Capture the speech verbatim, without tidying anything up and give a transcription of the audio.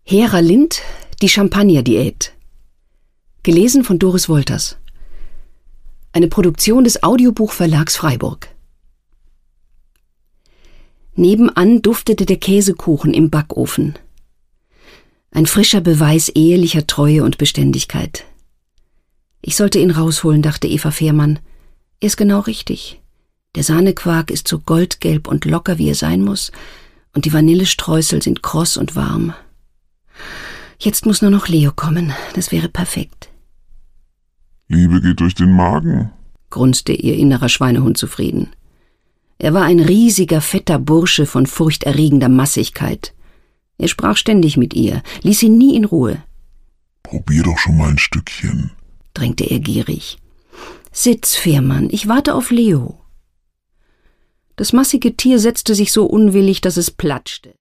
Hera Lind, die Champagner-Diät. Gelesen von Doris Wolters. Eine Produktion des Audiobuchverlags Freiburg. Nebenan duftete der Käsekuchen im Backofen. Ein frischer Beweis ehelicher Treue und Beständigkeit. Ich sollte ihn rausholen, dachte Eva Fehrmann. Er ist genau richtig. Der Sahnequark ist so goldgelb und locker, wie er sein muss, und die Vanillestreusel sind kross und warm. Jetzt muss nur noch Leo kommen, das wäre perfekt. Liebe geht durch den Magen, grunzte ihr innerer Schweinehund zufrieden. Er war ein riesiger, fetter Bursche von furchterregender Massigkeit. Er sprach ständig mit ihr, ließ ihn nie in Ruhe. Probier doch schon mal ein Stückchen, drängte er gierig. Sitz, Fehrmann, ich warte auf Leo. Das massige Tier setzte sich so unwillig, dass es platschte.